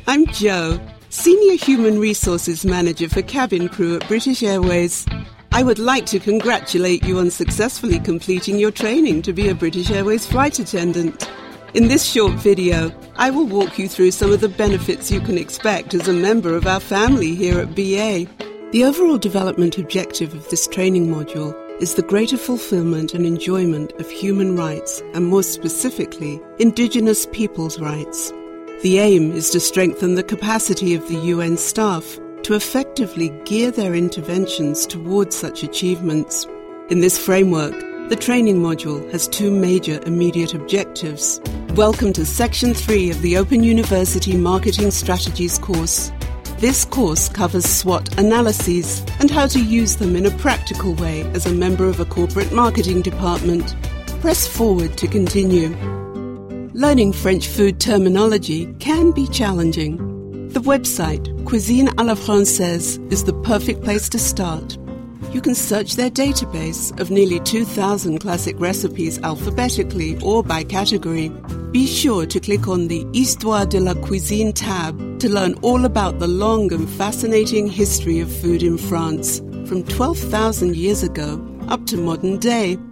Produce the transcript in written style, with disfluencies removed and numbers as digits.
I'm Jo, Senior Human Resources Manager for Cabin Crew at British Airways. I would like to congratulate you on successfully completing your training to be a British Airways flight attendant. In this short video, I will walk you through some of the benefits you can expect as a member of our family here at BA. The overall development objective of this training module is the greater fulfillment and enjoyment of human rights, and more specifically, Indigenous peoples' rights. The aim is to strengthen the capacity of the UN staff to effectively gear their interventions towards such achievements. In this framework, the training module has two major immediate objectives. Welcome to Section 3 of the Open University Marketing Strategies course. This course covers SWOT analyses and how to use them in a practical way as a member of a corporate marketing department. Press forward to continue. Learning French food terminology can be challenging. The website Cuisine à la Française is the perfect place to start. You can search their database of nearly 2,000 classic recipes alphabetically or by category. Be sure to click on the Histoire de la Cuisine tab to learn all about the long and fascinating history of food in France, from 12,000 years ago up to modern day.